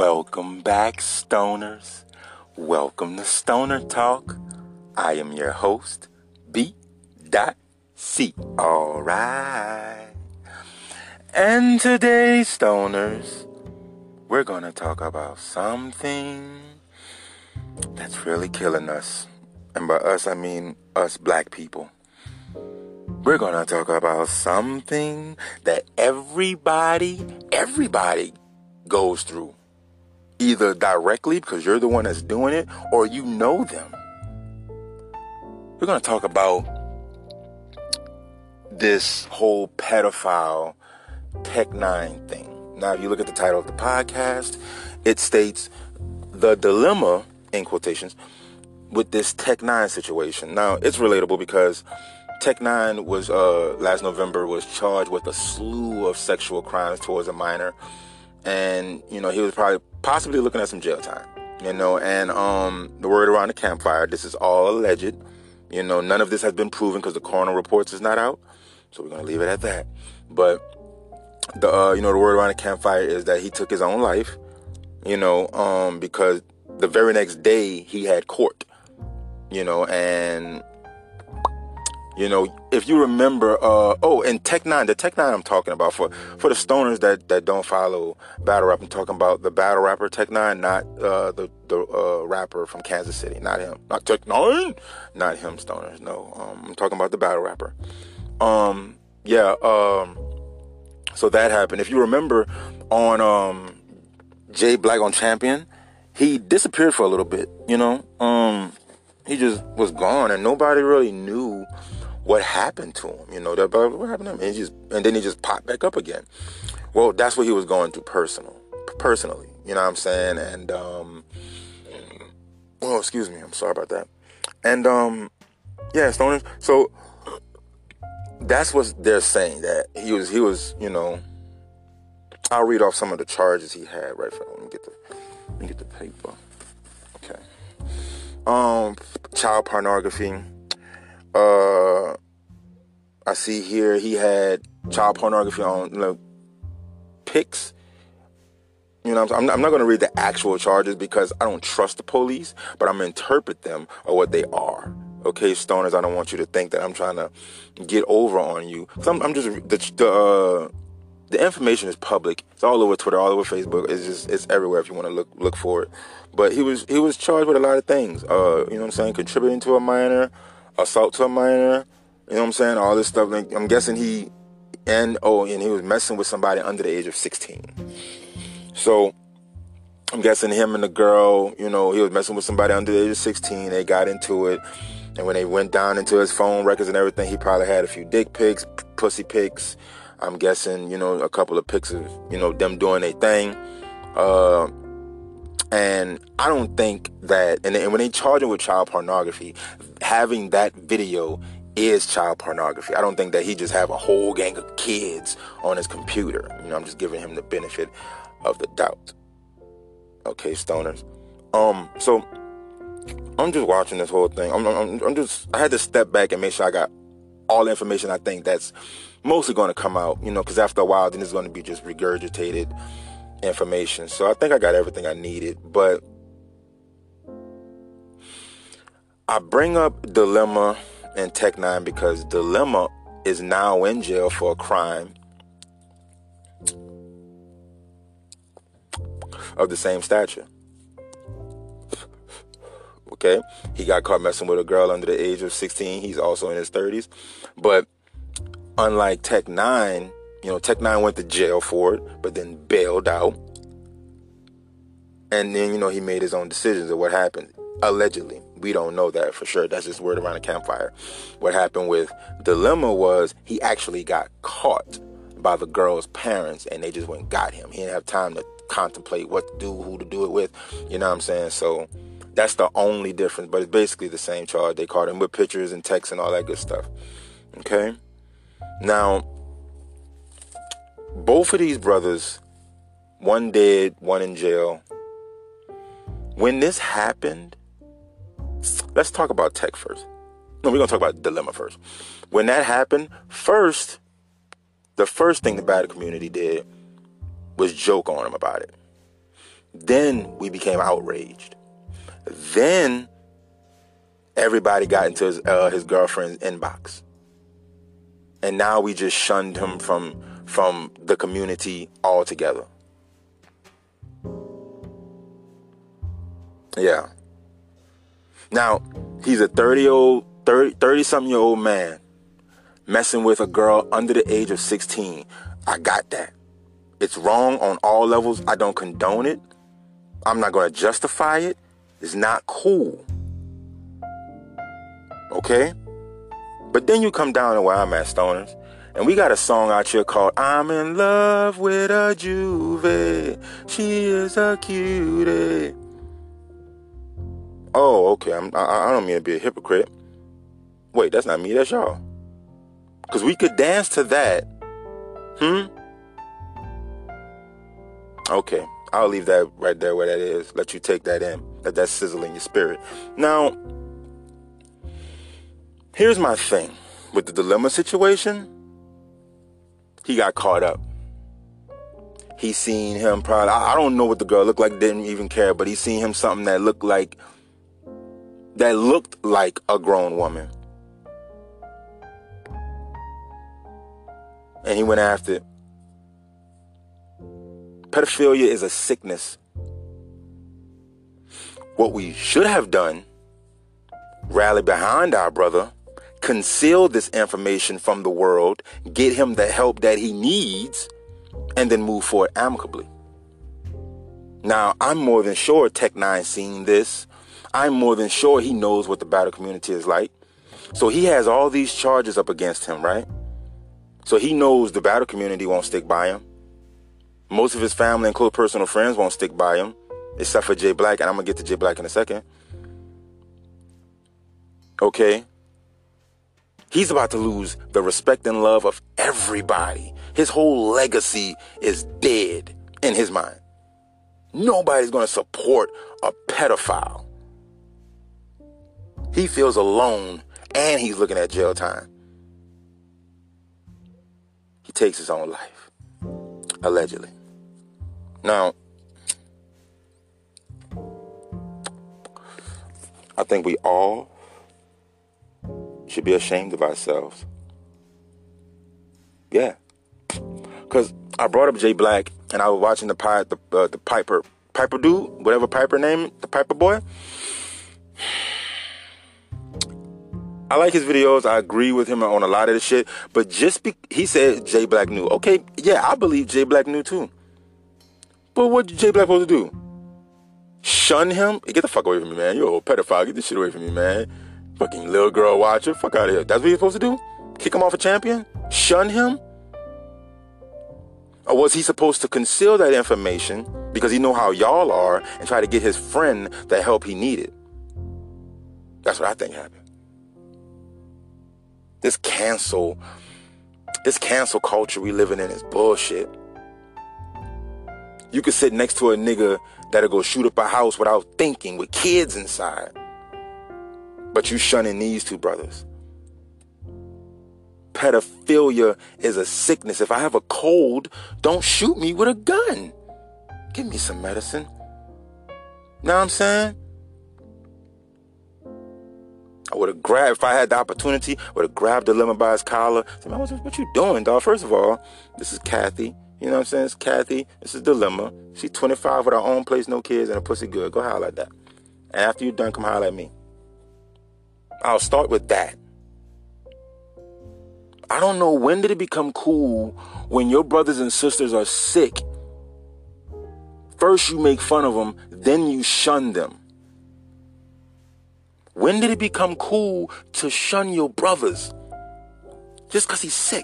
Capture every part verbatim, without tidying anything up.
Welcome back, stoners. Welcome to Stoner Talk. I am your host, B. C. All right. And today, stoners, we're going to talk about something that's really killing us. And by us, I mean us black people. We're going to talk about something that everybody, everybody goes through. Either directly because you're the one that's doing it, or you know them. We're going to talk about this whole pedophile Tech Nine thing. Now, if you look at the title of the podcast, it states the dilemma, in quotations, with this Tech Nine situation. Now, it's relatable because Tech Nine was, uh, last November, was charged with a slew of sexual crimes towards a minor. And, you know, he was probably possibly looking at some jail time, you know, and um, the word around the campfire, this is all alleged. You know, none of this has been proven because the coroner reports is not out. So we're going to leave it at that. But, the uh, you know, the word around the campfire is that he took his own life, you know, um, because the very next day he had court, you know, and... You know, if you remember, uh, oh, and Tech Nine, the Tech Nine I'm talking about, for, for the stoners that, that don't follow battle rap, I'm talking about the battle rapper Tech Nine, not uh, the, the uh, rapper from Kansas City, not him. Not Tech Nine, not him, stoners, no. Um, I'm talking about the battle rapper. Um, yeah, um, so that happened. If you remember on um, Jay Black on Champion, he disappeared for a little bit, you know. Um, he just was gone, and nobody really knew what happened to him, you know, that, what happened to him? And, he just, and then he just popped back up again. Well, that's what he was going through personal, personally, you know what I'm saying? And, um, oh, excuse me, I'm sorry about that. And, um, yeah, stoners, so that's what they're saying, that he was, he was, you know, I'll read off some of the charges he had, right? For, let me get the, let me get the paper. Okay. Um, child pornography. Uh, I see here he had child pornography on, you know, pics. You know, I'm, I'm not going to read the actual charges because I don't trust the police, but I'm going to interpret them or what they are. Okay, stoners, I don't want you to think that I'm trying to get over on you. So I'm, I'm just the the, uh, the information is public. It's all over Twitter, all over Facebook. It's just it's everywhere if you want to look look for it. But he was he was charged with a lot of things. Uh, you know what I'm saying? Contributing to a minor. Assault to a minor, you know what I'm saying? All this stuff. Like, I'm guessing he, and, oh, and he was messing with somebody under the age of sixteen. So, I'm guessing him and the girl, you know, he was messing with somebody under the age of sixteen. They got into it. And when they went down into his phone records and everything, he probably had a few dick pics, p- pussy pics. I'm guessing, you know, a couple of pics of, you know, them doing their thing. Uh, And I don't think that, and, and when they charge him with child pornography, having that video is child pornography. I don't think that he just have a whole gang of kids on his computer. You know, I'm just giving him the benefit of the doubt. Okay, stoners. Um, so I'm just watching this whole thing. I'm, I'm, I'm just, I had to step back and make sure I got all the information I think that's mostly going to come out, you know, because after a while, then it's going to be just regurgitated information. So I think I got everything I needed, but I bring up Dilemma and Tech Nine because Dilemma is now in jail for a crime of the same stature. Okay, he got caught messing with a girl under the age of sixteen. He's also in his thirties, but unlike Tech Nine, you know, Tech Nine went to jail for it, but then bailed out. And then, you know, he made his own decisions of what happened. Allegedly. We don't know that for sure. That's just word around the campfire. What happened with Dilemma was he actually got caught by the girl's parents, and they just went and got him. He didn't have time to contemplate what to do, who to do it with. You know what I'm saying? So that's the only difference. But it's basically the same charge. They caught him with pictures and texts and all that good stuff. Okay? Now, both of these brothers, one dead, one in jail. When this happened, let's talk about Tech first. No, we're going to talk about Dilemma first. When that happened, first, the first thing the battle community did was joke on him about it. Then we became outraged. Then everybody got into his, uh, his girlfriend's inbox. And now we just shunned him from, from the community altogether. Yeah. Now, he's a thirty-year-old, thirty, thirty-something-year-old man messing with a girl under the age of sixteen. I got that. It's wrong on all levels. I don't condone it. I'm not going to justify it. It's not cool. Okay? But then you come down to where I'm at, stoners. And we got a song out here called I'm in love with a Juve. She is a cutie. Oh, okay. I'm, I, I don't mean to be a hypocrite. Wait, that's not me. That's y'all. Because we could dance to that. Hmm? Okay. I'll leave that right there where that is. Let you take that in. Let that sizzle in your spirit. Now, here's my thing. With the dilemma situation, he got caught up. He seen him probably, I, I don't know what the girl looked like, didn't even care, but he seen him something that looked like, that looked like a grown woman. And he went after it. Pedophilia is a sickness. What we should have done, rally behind our brother, conceal this information from the world, get him the help that he needs, and then move forward amicably. Now, I'm more than sure Tech Nine seen this. I'm more than sure he knows what the battle community is like. So he has all these charges up against him, right? So he knows the battle community won't stick by him. Most of his family and close personal friends won't stick by him, except for Jay Black, and I'm going to get to Jay Black in a second. Okay? He's about to lose the respect and love of everybody. His whole legacy is dead in his mind. Nobody's going to support a pedophile. He feels alone, and he's looking at jail time. He takes his own life, allegedly. Now, I think we all should be ashamed of ourselves. Yeah. Because I brought up Jay Black, and I was watching the pi- the, uh, the Piper, Piper dude, whatever Piper name, the Piper boy. I like his videos. I agree with him on a lot of the shit. But just be- he said Jay Black knew. Okay, yeah, I believe Jay Black knew too. But what did Jay Black supposed to do? Shun him? Hey, get the fuck away from me, man. You're a old pedophile. Get this shit away from me, man. Fucking little girl watcher. Fuck out of here. That's what you're supposed to do? Kick him off a champion? Shun him? Or was he supposed to conceal that information because he know how y'all are and try to get his friend the help he needed? That's what I think happened. This cancel, this cancel culture we living in is bullshit. You could sit next to a nigga that'll go shoot up a house without thinking with kids inside. But you shunning these two brothers. Pedophilia is a sickness. If I have a cold, don't shoot me with a gun. Give me some medicine. Know what I'm saying? I would have grabbed, if I had the opportunity, would have grabbed Dilemma by his collar. Said, man, what, what you doing, dog? First of all, this is Kathy. You know what I'm saying? It's Kathy. This is Dilemma. She's twenty-five with her own place, no kids, and a pussy good. Go holler at that. And after you're done, come holler at me. I'll start with that. I don't know, when did it become cool when your brothers and sisters are sick? First you make fun of them, then you shun them. When did it become cool to shun your brothers? Just because he's sick.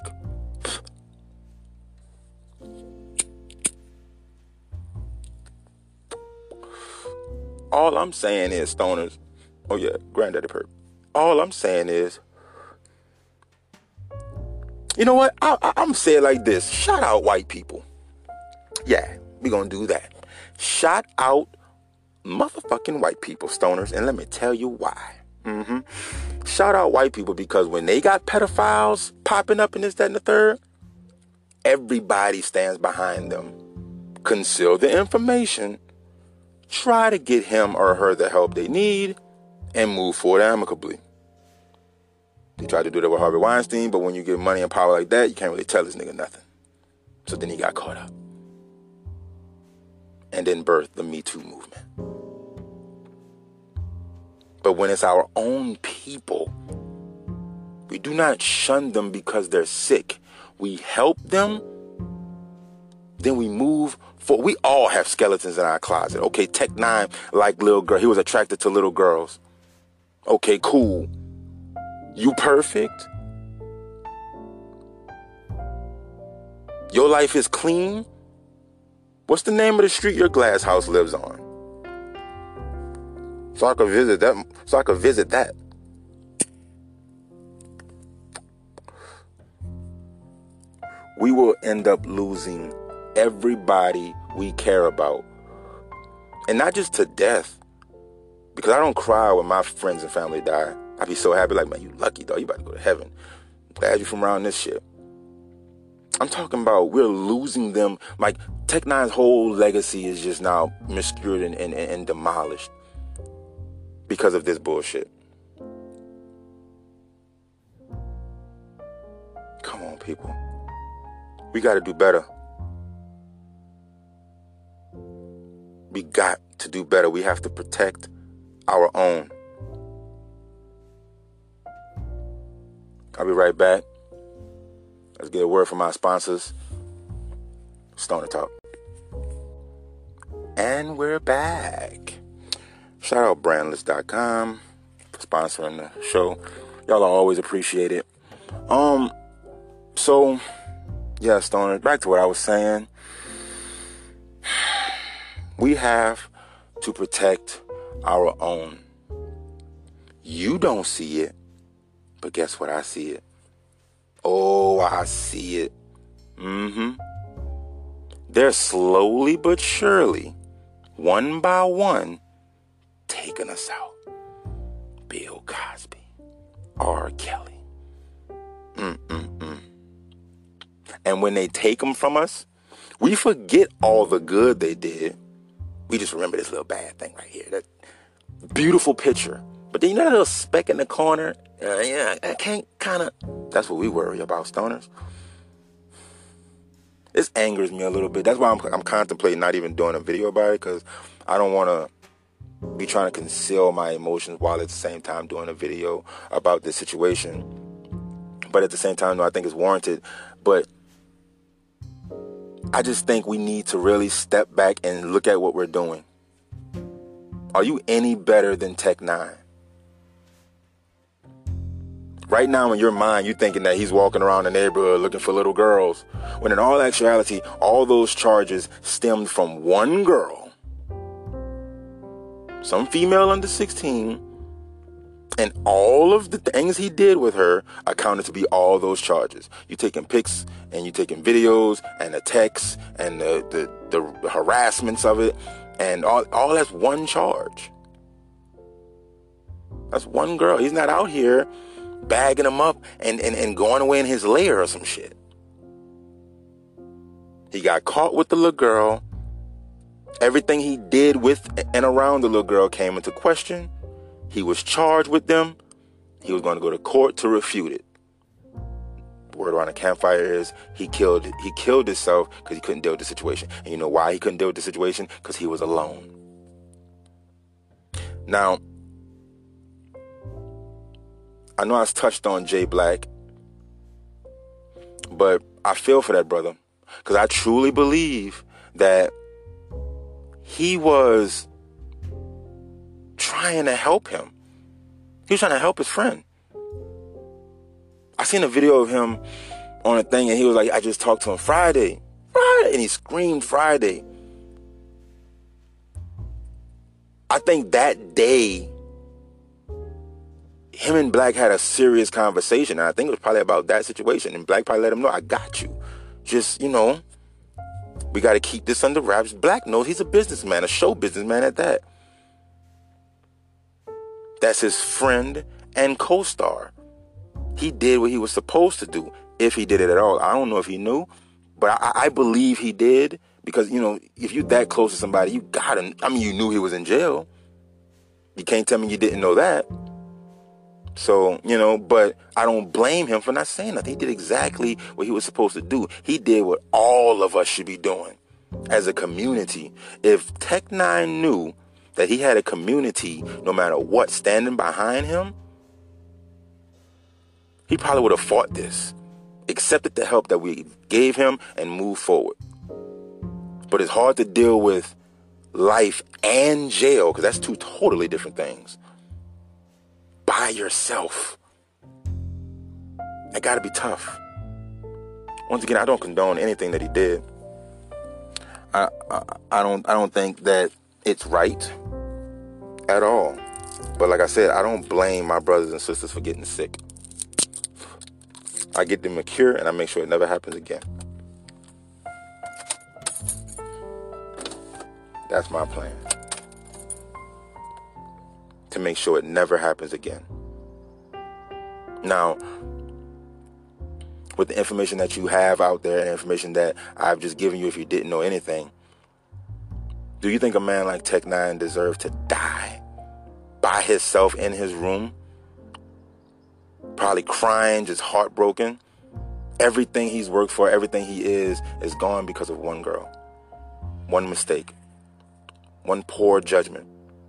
All I'm saying is, stoners, oh yeah, Granddaddy Perp. All I'm saying is, you know what? I, I, I'm saying it like this. Shout out white people. Yeah, we gonna do that. Shout out motherfucking white people, stoners, and let me tell you why. Mm-hmm. Shout out white people because when they got pedophiles popping up in this, that, and the third, everybody stands behind them. Conceal the information, try to get him or her the help they need and move forward amicably. They tried to do that with Harvey Weinstein, but when you get money and power like that, you can't really tell this nigga nothing. So then he got caught up. And then birthed the Me Too movement. But when it's our own people, we do not shun them because they're sick. We help them, then we move forward. We all have skeletons in our closet. Okay, Tech Nine like little girl. He was attracted to little girls. Okay, cool. You perfect? Your life is clean? What's the name of the street your glass house lives on? So I could visit that. So I could visit that. We will end up losing everybody we care about. And not just to death. Because I don't cry when my friends and family die. I be so happy, like, man, you lucky, dog. You about to go to heaven. Glad you from around this shit. I'm talking about we're losing them. Like, Tech Nine's whole legacy is just now obscured and, and, and demolished because of this bullshit. Come on, people. We got to do better. We got to do better. We have to protect our own. I'll be right back. Let's get a word from our sponsors. Stoner Talk. And we're back. Shout out brandless dot com for sponsoring the show. Y'all are always appreciated. Um, so, yeah, Stoner, back to what I was saying. We have to protect our own. You don't see it, but guess what? I see it. Oh, I see it. Mm-hmm. They're slowly but surely, one by one, taking us out. Bill Cosby, R. Kelly. Mm-mm-mm. And when they take them from us, we forget all the good they did. We just remember this little bad thing right here. That beautiful picture. But then you know that little speck in the corner? Uh, yeah, I can't kind of... That's what we worry about, stoners. This angers me a little bit. That's why I'm, I'm contemplating not even doing a video about it, because I don't want to be trying to conceal my emotions while at the same time doing a video about this situation. But at the same time, no, I think it's warranted. But I just think we need to really step back and look at what we're doing. Are you any better than Tech Nine? Right now in your mind, you're thinking that he's walking around the neighborhood looking for little girls. When in all actuality, all those charges stemmed from one girl. Some female under sixteen. And all of the things he did with her accounted to be all those charges. You taking pics and you taking videos and the texts and the, the, the harassments of it. And all, all that's one charge. That's one girl. He's not out here bagging him up and, and, and going away in his lair or some shit. He got caught with the little girl. Everything he did with and around the little girl came into question. He was charged with them. He was going to go to court to refute it. Word around the campfire is he killed he killed himself because he couldn't deal with the situation. And you know why he couldn't deal with the situation? Because he was alone. Now, I know I touched on Jay Black, but I feel for that brother because I truly believe that he was trying to help him. He was trying to help his friend. I seen a video of him on a thing and he was like, I just talked to him Friday. Friday. And he screamed Friday. I think that day, him and Black had a serious conversation. And I think it was probably about that situation. And Black probably let him know, I got you. Just, you know, we got to keep this under wraps. Black knows he's a businessman, a show businessman at that. That's his friend and co-star. He did what he was supposed to do, if he did it at all. I don't know if he knew, but I, I believe he did Because, you know, if you that close to somebody, you gotta, I mean, you knew he was in jail. You can't tell me you didn't know that. So, you know, but I don't blame him for not saying nothing. He did exactly what he was supposed to do. He did what all of us should be doing as a community. If Tech Nine knew that he had a community, no matter what, standing behind him, he probably would have fought this, accepted the help that we gave him, and moved forward. But it's hard to deal with life and jail, because that's two totally different things, by yourself. That gotta be tough. Once again, I don't condone anything that he did. I, I I don't I don't think that it's right at all. But like I said, I don't blame my brothers and sisters for getting sick. I get them a cure, and I make sure it never happens again. That's my plan. To make sure it never happens again. Now, with the information that you have out there and information that I've just given you, if you didn't know anything, do you think a man like Tech Nine deserves to die by himself in his room? Probably crying, just heartbroken. Everything he's worked for, everything he is, is gone because of one girl. One mistake. One poor judgment.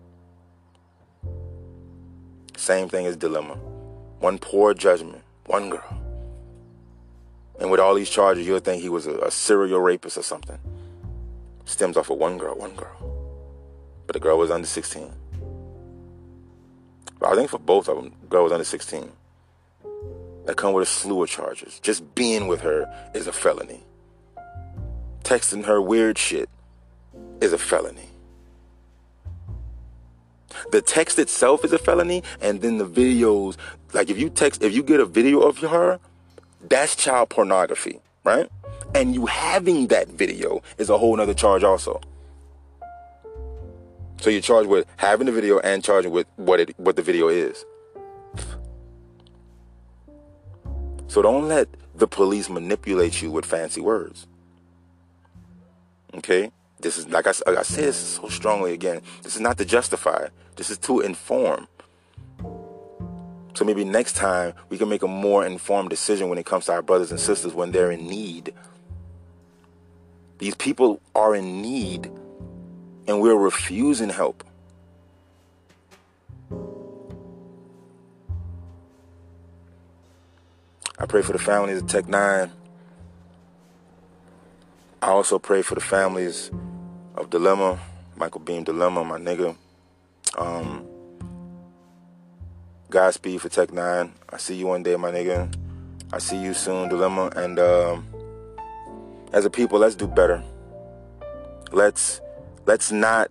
Same thing as Dilemma. One poor judgment. One girl. And with all these charges, you'll think he was a, a serial rapist or something. Stems off of one girl, one girl. But the girl was under sixteen. But I think for both of them, the girl was under sixteen. That come with a slew of charges. Just being with her is a felony. Texting her weird shit is a felony. The text itself is a felony, and then the videos, like if you text, if you get a video of her, that's child pornography, right? And you having that video is a whole nother charge also. So you're charged with having the video and charging with what it what the video is. So don't let the police manipulate you with fancy words. Okay? This is, like I, like I said this so strongly again, this is not to justify. This is to inform. So maybe next time we can make a more informed decision when it comes to our brothers and sisters when they're in need. These people are in need, and we're refusing help. I pray for the families of Tech Nine. I also pray for the families of Dilemma, Michael Beam Dilemma, my nigga. Um, Godspeed for Tech Nine. I see you one day, my nigga. I see you soon, Dilemma. And um, as a people, let's do better. Let's let's not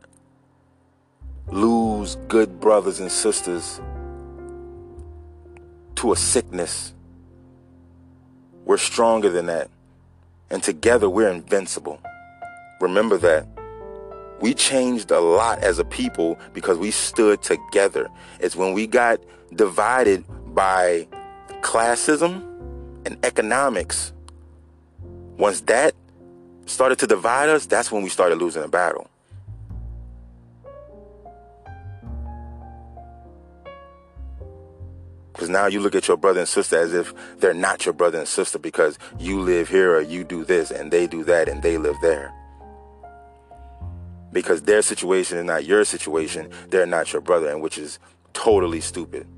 lose good brothers and sisters to a sickness. We're stronger than that. And together we're invincible. Remember that. We changed a lot as a people because we stood together. It's when we got divided by classism and economics. Once that started to divide us, that's when we started losing a battle. Because now you look at your brother and sister as if they're not your brother and sister because you live here or you do this and they do that and they live there. Because their situation is not your situation, they're not your brother, and which is totally stupid.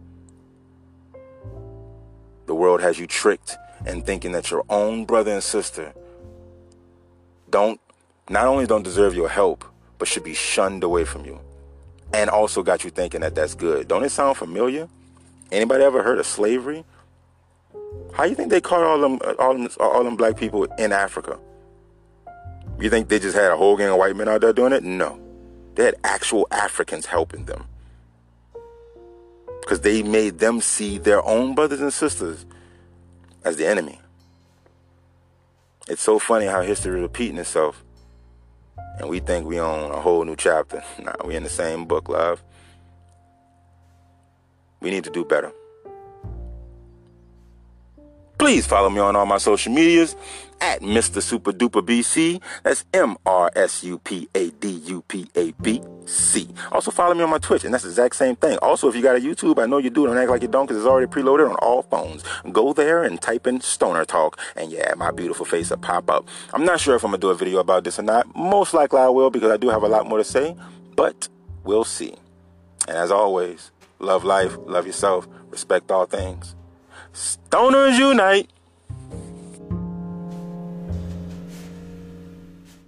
The world has you tricked in thinking that your own brother and sister don't, not only don't deserve your help, but should be shunned away from you. And also got you thinking that that's good. Don't it sound familiar? Anybody ever heard of slavery? How you think they caught all them, all them, all them black people in Africa? You think they just had a whole gang of white men out there doing it? No. They had actual Africans helping them. Because they made them see their own brothers and sisters as the enemy. It's so funny how history is repeating itself. And we think we own a whole new chapter. Nah, we in the same book, love. We need to do better. Please. Please follow me on all my social medias at Mister Super Duper B C. That's M R S U P A D U P A B C. Also follow me on my Twitch, and that's the exact same thing. Also, if you got a YouTube, I know you do. Don't act like you don't, because it's already preloaded on all phones. Go there and type in Stoner Talk, and yeah, my beautiful face will pop up. I'm not sure if I'm going to do a video about this or not. Most likely I will, because I do have a lot more to say, but we'll see. And as always, love life, love yourself, respect all things. Stoners unite!